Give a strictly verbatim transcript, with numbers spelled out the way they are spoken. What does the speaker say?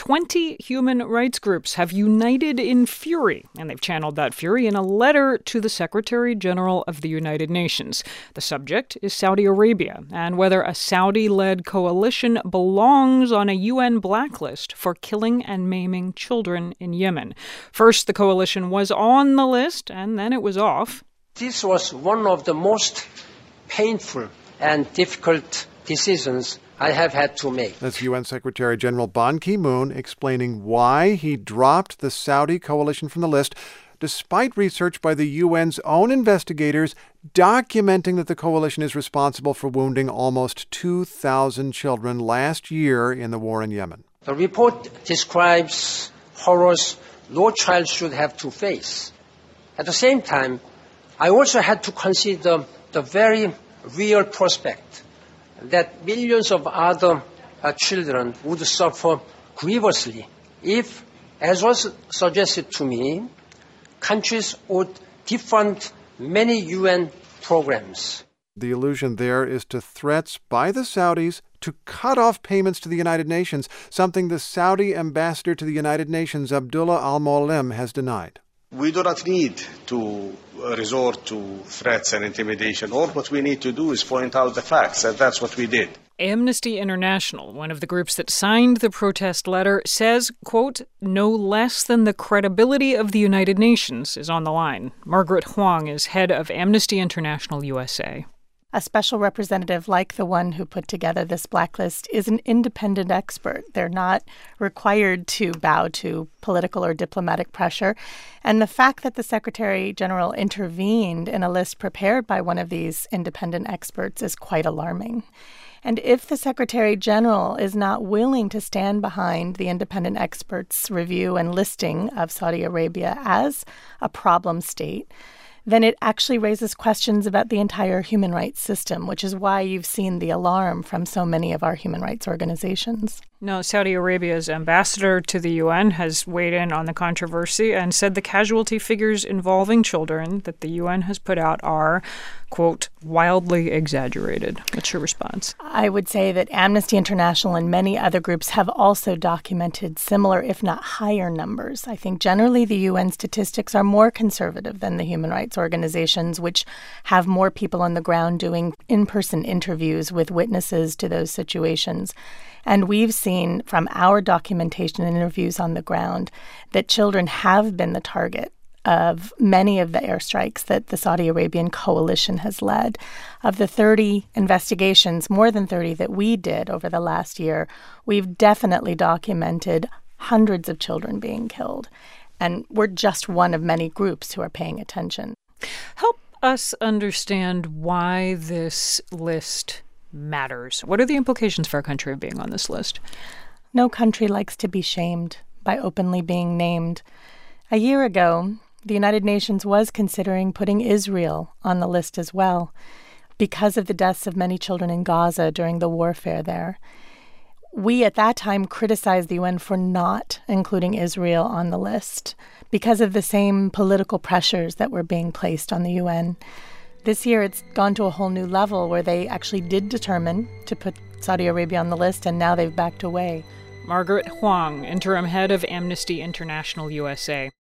twenty human rights groups have united in fury, and they've channeled that fury in a letter to the Secretary General of the United Nations. The subject is Saudi Arabia and whether a Saudi-led coalition belongs on a U N blacklist for killing and maiming children in Yemen. First, the coalition was on the list, and then it was off. This was one of the most painful and difficult decisions I have had to make. That's U N Secretary General Ban Ki-moon explaining why he dropped the Saudi coalition from the list, despite research by the U N's own investigators documenting that the coalition is responsible for wounding almost two thousand children last year in the war in Yemen. The report describes horrors no child should have to face. At the same time, I also had to consider the very real prospect that millions of other uh, children would suffer grievously if, as was suggested to me, countries would defund many U N programs. The allusion there is to threats by the Saudis to cut off payments to the United Nations, something the Saudi ambassador to the United Nations, Abdullah Al-Muallim, has denied. We do not need to resort to threats and intimidation. All what we need to do is point out the facts, and that's what we did. Amnesty International, one of the groups that signed the protest letter, says, quote, no less than the credibility of the United Nations is on the line. Margaret Huang is head of Amnesty International U S A. A special representative like the one who put together this blacklist is an independent expert. They're not required to bow to political or diplomatic pressure. And the fact that the Secretary General intervened in a list prepared by one of these independent experts is quite alarming. And if the Secretary General is not willing to stand behind the independent experts' review and listing of Saudi Arabia as a problem state, then it actually raises questions about the entire human rights system, which is why you've seen the alarm from so many of our human rights organizations. No, Saudi Arabia's ambassador to the U N has weighed in on the controversy and said the casualty figures involving children that the U N has put out are, quote, wildly exaggerated. What's your response? I would say that Amnesty International and many other groups have also documented similar, if not higher, numbers. I think generally the U N statistics are more conservative than the human rights organizations, which have more people on the ground doing in-person interviews with witnesses to those situations. And we've seen from our documentation and interviews on the ground that children have been the target of many of the airstrikes that the Saudi Arabian coalition has led. Of the thirty investigations, more than thirty that we did over the last year, we've definitely documented hundreds of children being killed. And we're just one of many groups who are paying attention. Help us understand why this list matters. What are the implications for our country of being on this list? No country likes to be shamed by openly being named. A year ago, the United Nations was considering putting Israel on the list as well because of the deaths of many children in Gaza during the warfare there. We at that time criticized the U N for not including Israel on the list because of the same political pressures that were being placed on the U N. This year, it's gone to a whole new level where they actually did determine to put Saudi Arabia on the list, and now they've backed away. Margaret Huang, interim head of Amnesty International U S A.